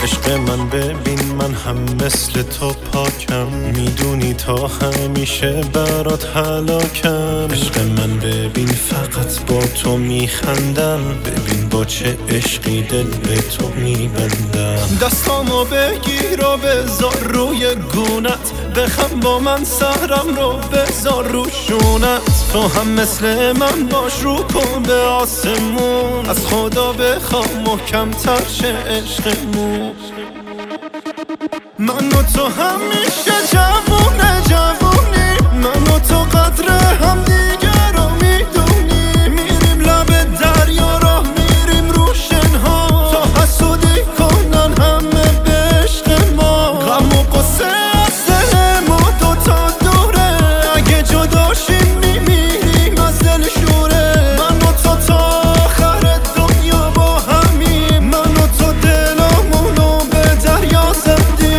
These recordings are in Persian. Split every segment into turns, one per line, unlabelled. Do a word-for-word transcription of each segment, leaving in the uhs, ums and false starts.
عشق من ببین من هم مثل تو پاکم، میدونی تا همیشه برات هلاکم. عشق من ببین فقط با تو میخندم، ببین با چه عشقی دل به تو میبندم. دستامو بگیر و بذار روی گونت، بخم با من سهرم رو بذار رو شونت. تو هم مثل من باش رو کن به آسمون، از خدا بخوام محکم تر شه عشقمون. من و تو همیشه جوونه جوونی، من و تو قدر هم دیگه رو میدونی. میریم لب دریا راه میریم رو شنها، تا حسودی کنن همه به عشق ما. غم و قصه از دل ما دوتا دوره، اگه جدا شیم میمیریم از دل شوره. من و تو تا آخر دنیا با همیم، من و تو دلامونو به دریا زدیم.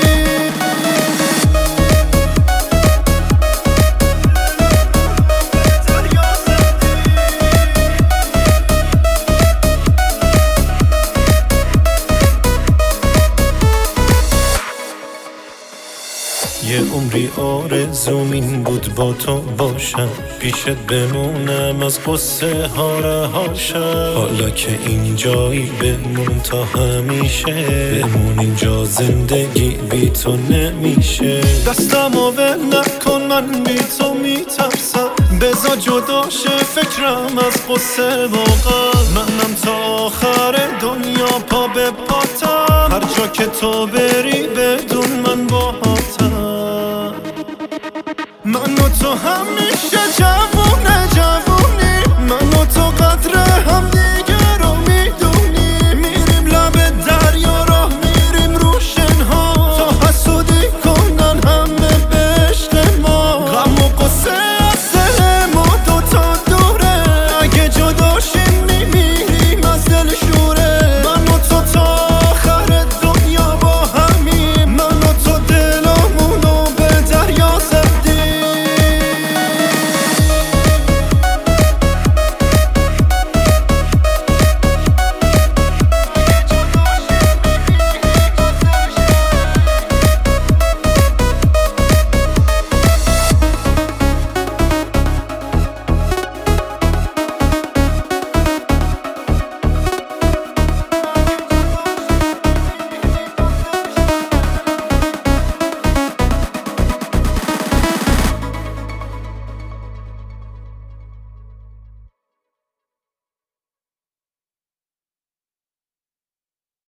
یه عمری آرزوم این بود با تو باشم، پیشت بمونم از قصه ها رهاشم. حالا که اینجایی بمون تا همیشه، بمون اینجا زندگی بی تو نمیشه. دستمو ول نکن من بی تو میترسم، بذار جدا شه فکرم از قصه واقعا. منم تا آخر دنیا پا به پاتم، هر جا که تو بری بدون من باهاتم. من و تو همیشه جوونه جوونه